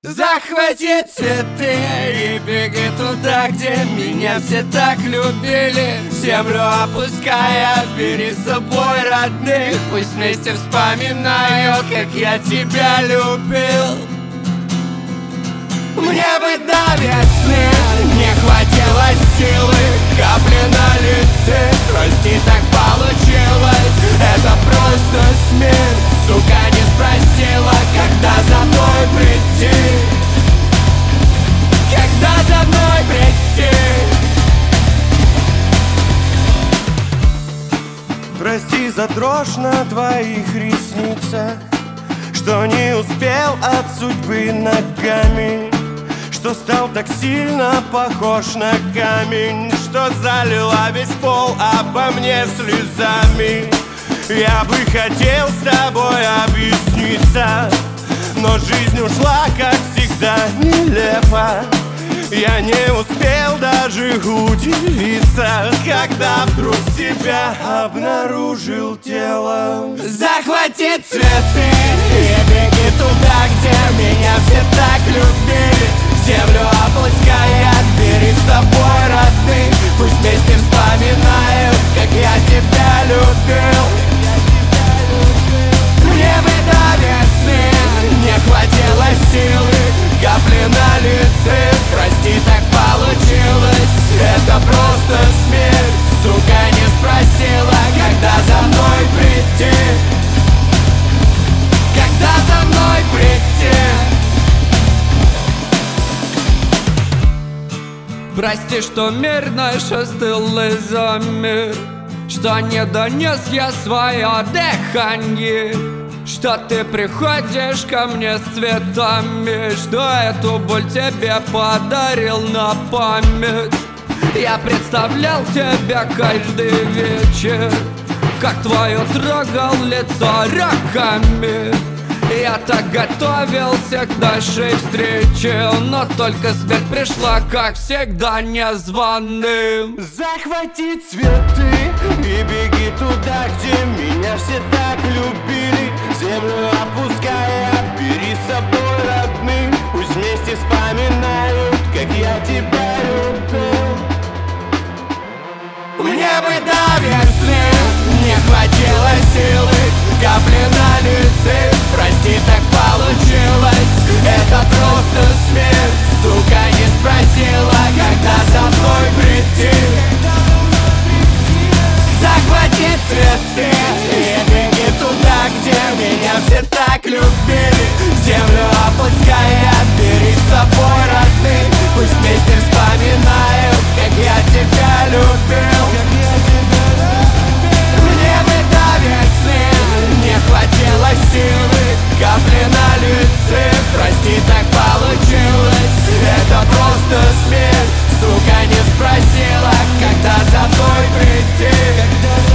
Захвати цветы и беги туда, где меня все так любили. Землю опуская, бери с собой родных. Пусть вместе вспоминают, как я тебя любил. Мне бы до весны не хватило силы, капли на лице. Прости, так получилось, это просто смерть. Сука, не спросила, когда за мной прийти. Когда за мной прийти. Прости за дрожь на твоих ресницах, что не успел от судьбы ногами, что стал так сильно похож на камень, что залила весь пол обо мне слезами. Я бы хотел с тобой объясниться, но жизнь ушла, как всегда, нелепо. Я не успел даже удивиться, когда вдруг себя обнаружил телом. Захвати цветы и беги туда, где меня все так любили. Землю опуская, бери с собой родных. Пусть вместе вспоминают, как я тебя любил. Мне бы до весны не хватило силы, капли на лице. Прости, так получилось, это просто смерть. Сука, не спросила, когда за мной прийти. Когда за мной прийти. Прости, что мир наш остыл из-за мир, что не донес я свое дыхание, что ты приходишь ко мне с цветами, что эту боль тебе подарил на память. Я представлял тебя каждый вечер, как твое трогал лицо руками. Я так готовился к нашей встрече, но только смерть пришла, как всегда, незваным. Захвати цветы и беги туда, где меня все так любили. Землю опуская, бери с собой родных. Пусть вместе вспоминают, как я тебя любил. Мне бы до весны не хватило силы, капли на лице. Прости, так получилось, это просто смерть. Сука, не спросила, когда за мной прийти. Захвати цветы и беги туда, где меня все так любили. Землю опуская, бери с собой родных. Пусть вместе вспоминают, как я тебя любил. Мне бы до весны не хватило силы, капли на лице. Прости, так получилось, это просто смерть. Сука, не спросила, когда за мной прийти.